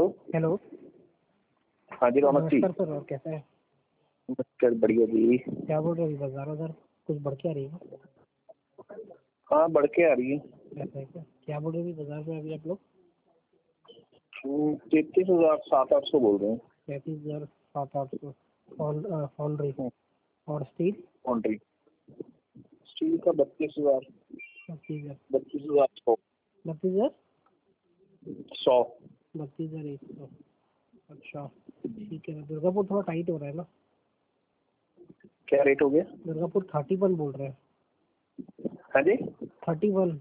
Hello. हाँ जी रौनक जी। नमस्कार sir, और कैसे हैं? नमस्कार, बढ़िया जी। क्या बोल रहे हैं? अभी बाजार उधर कुछ बढ़ के आ रही है? हाँ, बढ़ के आ रही है। ऐसा है क्या बोल रहे हैं अभी बाजार में अभी आप लोग? 33,700 बोल रहे हैं। 33,700 फॉन्ड्री हम्म, और स्टील? कॉन्ट्री स्टील का 32,000। 32,000। 32,100। 32,000। 100। 32,100। अच्छा, ठीक है ना। दुर्गापुर थोड़ा टाइट हो रहा है ना? क्या रेट हो गया? दुर्गापुर 31 बोल रहे हैं। हाँ जी, 31।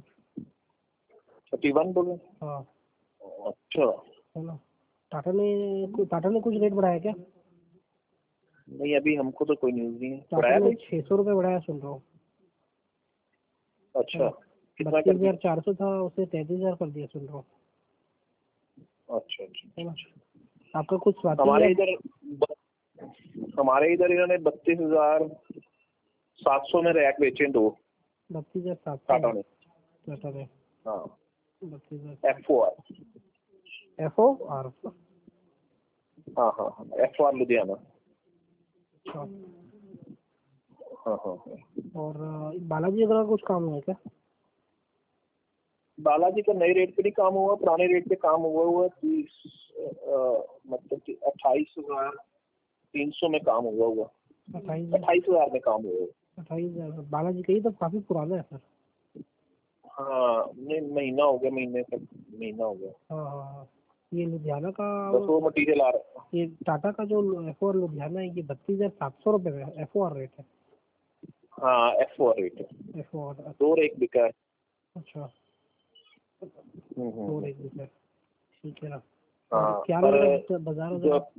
31 बोल रहे हैं। हाँ, अच्छा, है ना। टाटा ने कुछ रेट बढ़ाया क्या? नहीं अभी हमको तो कोई न्यूज नहीं है। टाटा बढ़ाया ने भाई? 600 रुपये बढ़ाया सुन रहा हूँ। अच्छा, कितना कर दिया? 32,400 था, उसे 33,000 कर दिया सुन रहा हूँ। अच्छा अच्छा। है ना। आपका कुछ स्वाति हमारे है? इधर इन्होंने 32,700 में रैक बेचे 2। 32,700 टाटा ने। टाटा ने। हाँ, 32,000। F4। FOR। हाँ हाँ हाँ, F4 लुधियाना। अच्छा। हाँ हाँ हाँ। और बालाजी अगर कुछ काम हुआ है क्या? बालाजी का नए रेट पे नहीं काम हुआ, पुराने रेट पे काम हुआ 28,300 में काम हुआ 28,000। 28,000 में काम हुआ। 28,000 बालाजी का ही तो काफी पुराना है सर। हाँ, नहीं महीना हो गया, महीना हो गया। हाँ हाँ हाँ। ये लुधियाना का, बस वो मटेरियल आ रहा ये टाटा का जो FOR लुधियाना है, ये 32,700 रुपये का FOR रेट है। है। हाँ, F4 रेट है। FOR। 2 रेक बिका है। अच्छा, हम्म, 2 रेट है। ठीक है ना। और हाँ, क्या पर लग रहा है बाजार जो उधर?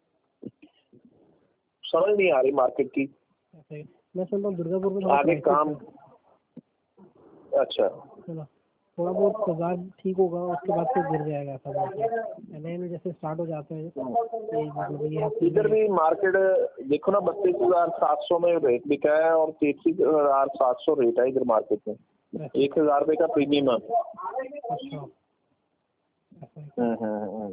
समझ नहीं आ रही मार्केट की। ऐसे मैं सुन रहा हूँ दुर्गापुर में थोड़ा आगे क्राइसिस काम। है। अच्छा। है ना। थोड़ा बहुत बाजार ठीक होगा, उसके बाद फिर गिर जाएगा ऐसा बोलते हैं। नए में जैसे स्टार्ट हो जाते हैं ये मतलब ये हफ्ते इधर में। भी मार्केट देखो ना, 32,700 में रेट बिका है और 33,700 रेट है इधर मार्केट में। 1,000 रुपए का प्रीमियम है। अच्छा, ऐसा है क्या?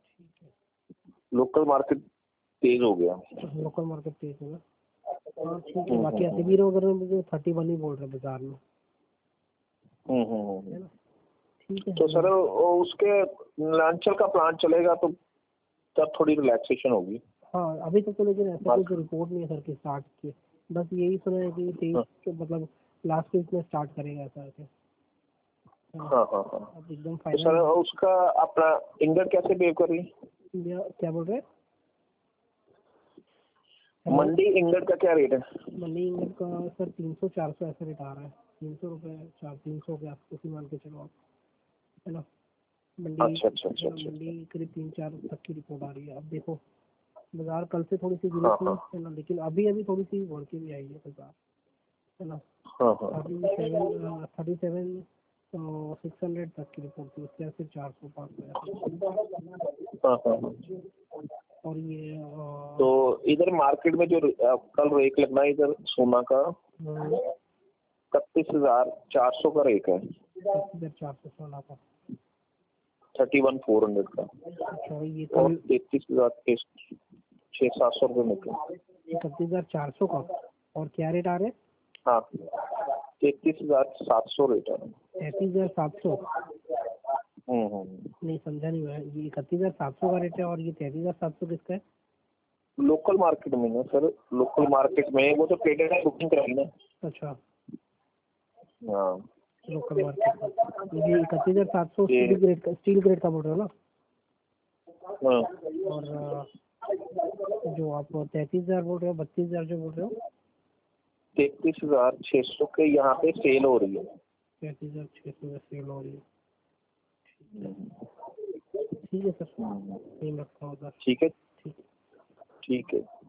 लोकल मार्केट तेज हो गया। लोकल मार्केट तेज होगा। हाँ ठीक है। बाकी ऐसे भी वगैरह में मुझे 31 ही बोल रहे हैं बाजार में। है ना। ठीक है। तो सर उसके लांचल का प्लान चलेगा तो तब थोड़ी रिलैक्सेशन होगी। हाँ, अभी तक तो लेकिन ऐसा कुछ रिपोर्ट नहीं है सर की स्टार्ट की। बस यही सुना है कि 23 मतलब लास्ट वीक में स्टार्ट करेगा ऐसा है। हाँ हाँ हाँ। अब एकदम तो सर फाइनल। उसका अपना इंगट कैसे बिहेव कर रही है? क्या बोल रहे हैं? मंडी इंगट का क्या रेट है? मंडी इंगट का सर 300-400 ऐसा रेट आ रहा है। 300 रुपये, 300 के आसपास ही मान के चलो आप। है ना। मंडी। अच्छा अच्छा अच्छा अच्छा। मंडी करीब 3-4 तक की रिपोर्ट आ रही है। अब देखो, बाजार कल से थोड़ी सी गिरी हाँ थी, हाँ है ना, लेकिन अभी अभी थोड़ी सी बढ़ के भी आई है बाजार। है ना। हाँ हाँ 37,600 तक की रिपोर्ट थी, उसके बाद फिर 400-500 ऐसे। हाँ हाँ हाँ। और ये तो इधर मार्केट में जो कल रेट लगना है इधर सोना का 31,400 का रेट है। 400 सोना का। 31,400 का। अच्छा, ये और कल 33,600-700 रुपये में। 31,400 का। और क्या रेट आ रहे हैं? हाँ, 33,700 रेट है। 33,700। नहीं समझा नहीं मैं, ये 31,700 का रेट है और ये 33,700 किसका है? लोकल मार्केट में ना सर, लोकल मार्केट में वो तो ट्रेडर ने बुकिंग कराई ना। अच्छा, हाँ, लोकल मार्केट में ये 31,700 स्टील ग्रेड का बोल रहे हो ना? हाँ। और जो आप 33,000 बोल रहे हो, 32,000 जो बोल रहे हो? 33,600 के यहाँ पे सेल हो रही है। 33,600 में सेल हो रही है। ठीक है सर, सेम रखा होगा। ठीक है। ठीक है। ठीक है।